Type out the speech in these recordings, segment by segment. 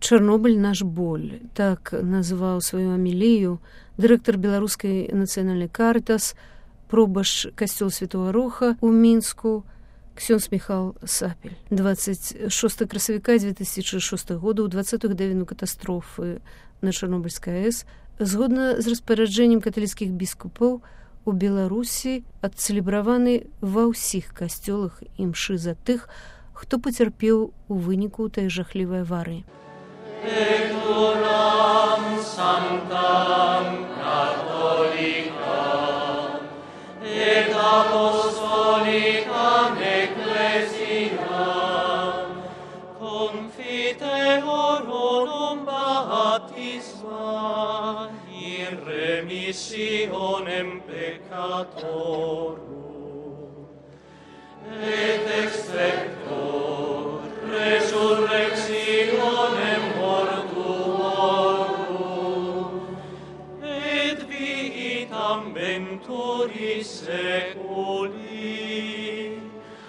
Чарнобыль наш боль, так называў сваю амілію дырэктар беларускай нацыянальнай Карытас, пробашч касцёл Святого Роха ў Мінску, ксёндз Міхал Сапель. 26 красавіка 2006 года ў 20 гадавіну катастрофы на Чарнобыльскай АЭС згодна з распараджэннем каталіцкіх біскупаў у Беларусі адцэлебраваны ва ўсіх касцёлах імшы за тых, хто пацярпеў у выніку той жахлівай аварыі. Ecturam sanctam catholicam et apostolicam ecclesiam confite horum baptisma in remissionem peccatorum et extector resurrectionem mortuorum et vitam venturi seculi.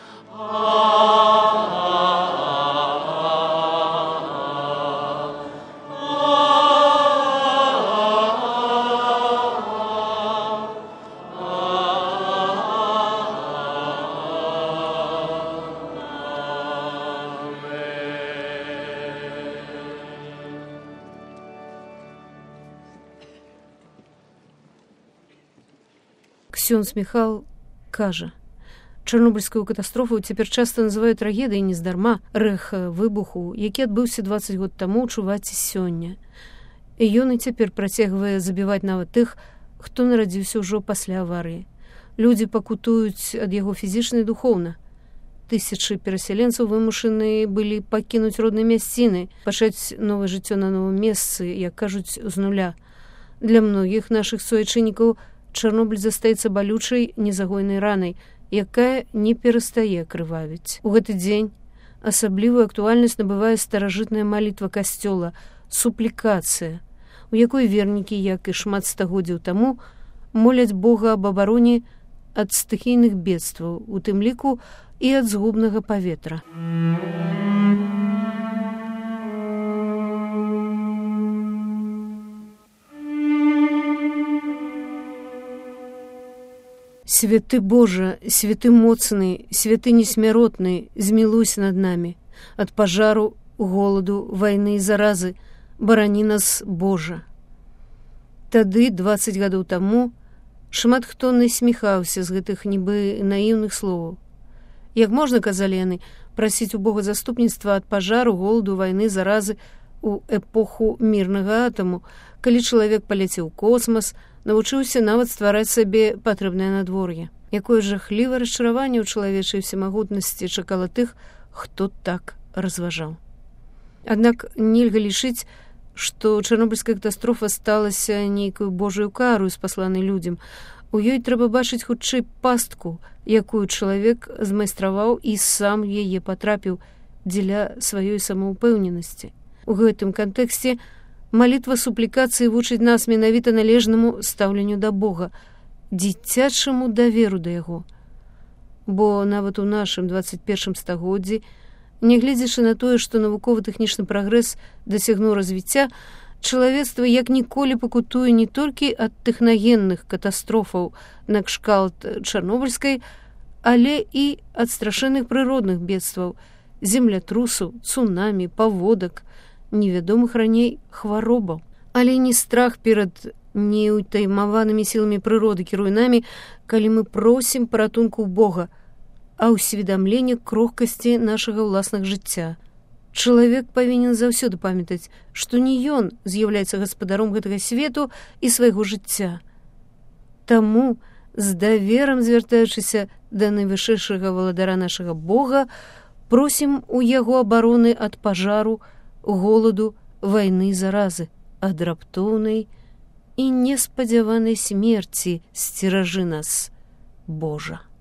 Ксёндз Міхал кажа, Чарнобыльскую катастрофу цяпер часта называюць трагедыяй нездарма. Рэх выбуху, які адбыўся 20 год таму, чуваць сёння. І ён і цяпер працягвае забіваць нават тых, хто нарадзіўся ўжо пасля аварыі. Людзі пакутуюць ад яго фізічна і духоўна. Тысячы перасяленцаў вымушаны былі пакінуць родныя мясціны, пачаць новае жыццё на новым месцы, як кажуць, з нуля. Для многіх нашых суайчыннікаў Чарнобыль застаецца балючай незагойнай ранай, якая не перастае крывавіць. У гэты дзень асаблівую актуальнасць набывае старажытная малітва касцёла, суплікацыя, у якой вернікі, як і шмат стагоддзяў таму, моляць Бога аб абароне ад стыхійных бедстваў, у тым ліку і ад згубнага паветра. Святы Божа, святы моцны, святы несмяротны, змілуйся над намі. Ад пажару, голаду, вайны і заразы, барані нас, Божа. Тады, 20 гадоў таму, шмат хто насміхаўся з гэтых нібы наіўных словаў. Як можна, казалі яны, прасіць у Бога заступніцтва ад пажару, голаду, вайны, заразы у эпоху мірнага атаму, калі чалавек паляцеў у космас, навучыўся нават ствараць сабе патрэбнае надвор'е. Якое жахлівае расчараванне ў чалавечай всемагутнасці чакала тых, хто так разважаў. Аднак нельга лічыць, што Чарнобыльская катастрофа сталася нейкую Божаю кару спасланай людзям. У ёй трэба бачыць хутчэй пастку, якую чалавек змайстраваў і сам яе патрапіў дзеля сваёй самаўпэўненасці. У гэтым кантэксце малітва суплікацыі вучыць нас менавіта належнаму стаўленню да Бога, дзіцячаму даверу да яго. Бо нават у нашым 21 стагоддзі, нягледзячы на тое, што навукова-тэхнічны прагрэс дасягнуў развіцця, чалавецтва як ніколі пакутуе не толькі ад тэхнагенных катастрофаў накшталт Чарнобыльскай, але і ад страшэнных прыродных бедстваў, землятрусаў, цунамі, паводак, невядомых раней хваробаў. Але не страх перад неўтаймаванымі сіламі прыроды кіруе намі, калі мы просім паратунку ў Бога, а ўсведамленне крохкасці нашага ўласнага жыцця. Чалавек павінен заўсёды памятаць, што не ён з'яўляецца гаспадаром гэтага свету і свайго жыцця. Таму, з даверам звяртаючыся да найвышэйшага валадара нашага Бога, просім у яго абароны ад пажару, голаду, вайны, заразы, ад раптоўнай і неспадзяванай смерці сцеражы нас, Божа.